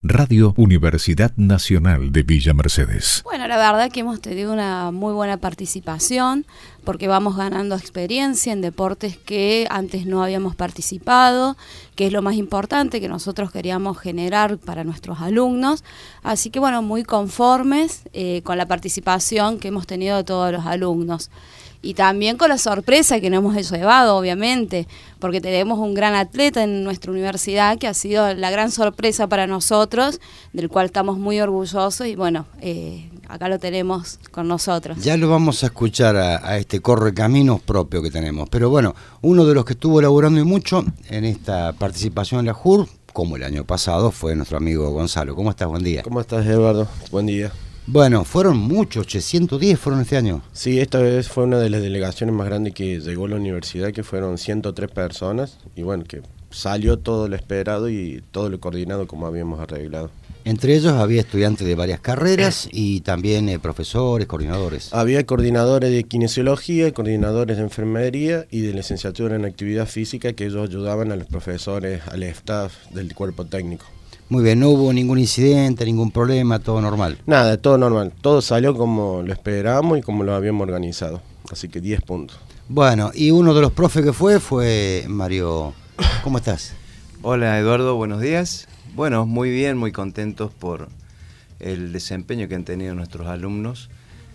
Radio Universidad Nacional de Villa Mercedes. Bueno, la verdad que hemos tenido una muy buena participación porque vamos ganando experiencia en deportes que antes no habíamos participado, que es lo más importante que nosotros queríamos generar para nuestros alumnos. Así que bueno, muy conformes con la participación que hemos tenido de todos los alumnos. Y también con la sorpresa que nos hemos llevado, obviamente, porque tenemos un gran atleta en nuestra universidad que ha sido la gran sorpresa para nosotros, del cual estamos muy orgullosos y bueno, acá lo tenemos con nosotros. Ya lo vamos a escuchar a este correcaminos propio que tenemos, pero bueno, uno de los que estuvo laburando y mucho en esta participación en la JUR, como el año pasado, fue nuestro amigo Gonzalo. ¿Cómo estás? Buen día. ¿Cómo estás, Eduardo? Buen día. Bueno, fueron muchos, 110 fueron este año. Sí, esta vez fue una de las delegaciones más grandes que llegó a la universidad, que fueron 103 personas, y bueno, que salió todo lo esperado y todo lo coordinado como habíamos arreglado. Entre ellos había estudiantes de varias carreras y también profesores, coordinadores. Había coordinadores de kinesiología, coordinadores de enfermería y de licenciatura en actividad física, que ellos ayudaban a los profesores, al staff del cuerpo técnico. Muy bien, no hubo ningún incidente, ningún problema, todo normal. Nada, todo normal. Todo salió como lo esperábamos y como lo habíamos organizado. Así que 10 puntos. Bueno, y uno de los profes que fue Mario. ¿Cómo estás? Hola, Eduardo, buenos días. Bueno, muy bien, muy contentos por el desempeño que han tenido nuestros alumnos,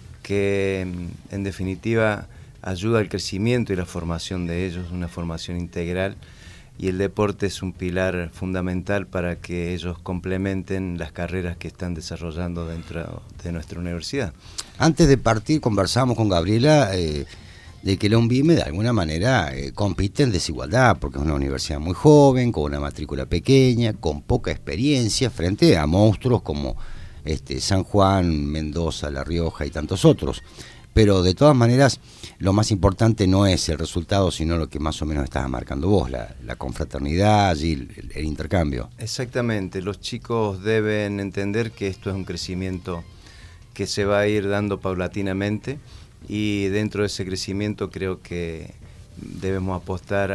que en definitiva ayuda al crecimiento y la formación de ellos, una formación integral. Y el deporte es un pilar fundamental para que ellos complementen las carreras que están desarrollando dentro de nuestra universidad. Antes de partir conversamos con Gabriela de que la UNVIME de alguna manera compite en desigualdad, porque es una universidad muy joven, con una matrícula pequeña, con poca experiencia, frente a monstruos como San Juan, Mendoza, La Rioja y tantos otros. Pero de todas maneras, lo más importante no es el resultado, sino lo que más o menos estabas marcando vos, la confraternidad y el intercambio. Exactamente, los chicos deben entender que esto es un crecimiento que se va a ir dando paulatinamente y dentro de ese crecimiento creo que debemos apostar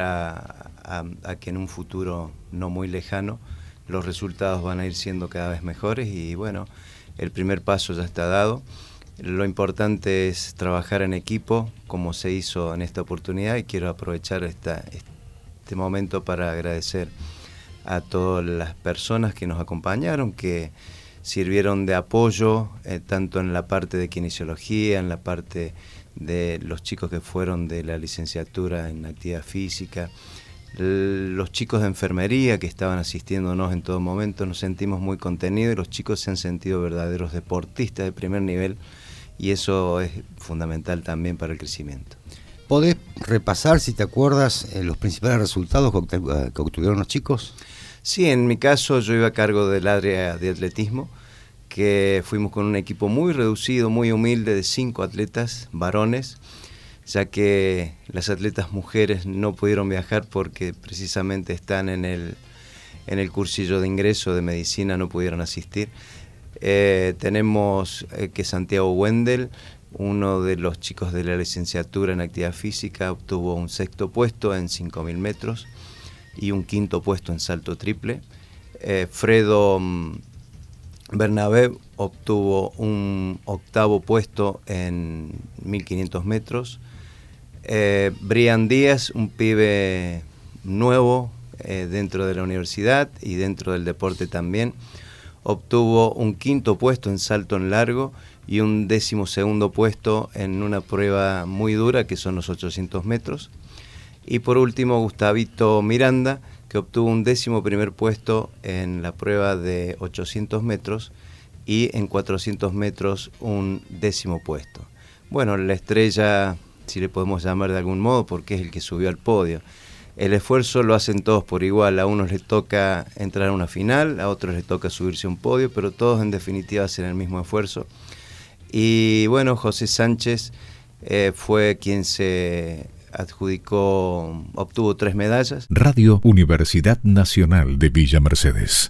a que en un futuro no muy lejano los resultados van a ir siendo cada vez mejores y bueno, el primer paso ya está dado. Lo importante es trabajar en equipo, como se hizo en esta oportunidad, y quiero aprovechar este momento para agradecer a todas las personas que nos acompañaron, que sirvieron de apoyo, tanto en la parte de kinesiología, en la parte de los chicos que fueron de la licenciatura en actividad física, los chicos de enfermería que estaban asistiéndonos en todo momento. Nos sentimos muy contenidos y los chicos se han sentido verdaderos deportistas de primer nivel. Y eso es fundamental también para el crecimiento. ¿Podés repasar, si te acuerdas, los principales resultados que obtuvieron los chicos? Sí, en mi caso yo iba a cargo del área de atletismo, que fuimos con un equipo muy reducido, muy humilde, de 5 atletas varones, ya que las atletas mujeres no pudieron viajar porque precisamente están en el cursillo de ingreso de medicina, no pudieron asistir. Tenemos que Santiago Wendel, uno de los chicos de la licenciatura en actividad física, obtuvo un 6º puesto en 5.000 metros y un 5º puesto en salto triple. Fredo Bernabé obtuvo un 8º puesto en 1.500 metros. Brian Díaz, un pibe nuevo dentro de la universidad y dentro del deporte también, obtuvo un 5º puesto en salto en largo y un 12º puesto en una prueba muy dura que son los 800 metros. Y por último, Gustavito Miranda, que obtuvo un 11º puesto en la prueba de 800 metros y en 400 metros un 10º puesto. Bueno, la estrella, si le podemos llamar de algún modo, porque es el que subió al podio. El esfuerzo lo hacen todos por igual, a unos les toca entrar a una final, a otros les toca subirse a un podio, pero todos en definitiva hacen el mismo esfuerzo. Y bueno, José Sánchez fue quien se obtuvo 3 medallas. Radio Universidad Nacional de Villa Mercedes.